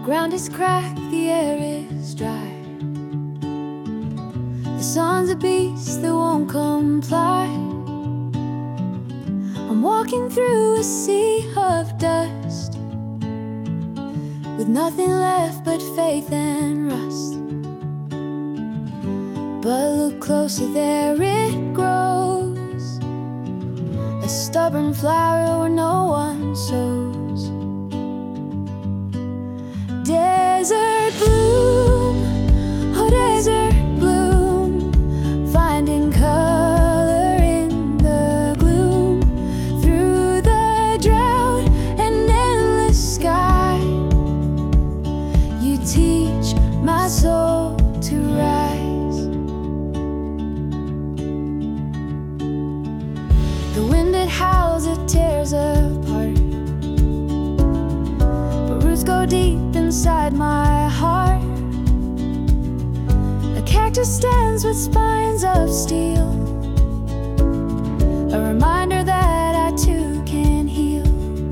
ground is cracked, the air is dry. The sun's a beast that won't comply. I'm walking through a sea of dust, with nothing left but faith and rust. But look closer, there it grows, a stubborn flower where no one sows. Desert bloom, oh desert bloom, finding color in the gloom. Through the drought and endless sky, you teach my soul to rise. The wind it howls, it tears apart, but roots go deep inside my heart. A cactus stands with spines of steel, a reminder that I too can heal.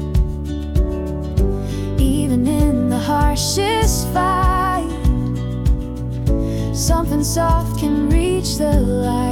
Even in the harshest fight, something soft can reach the light.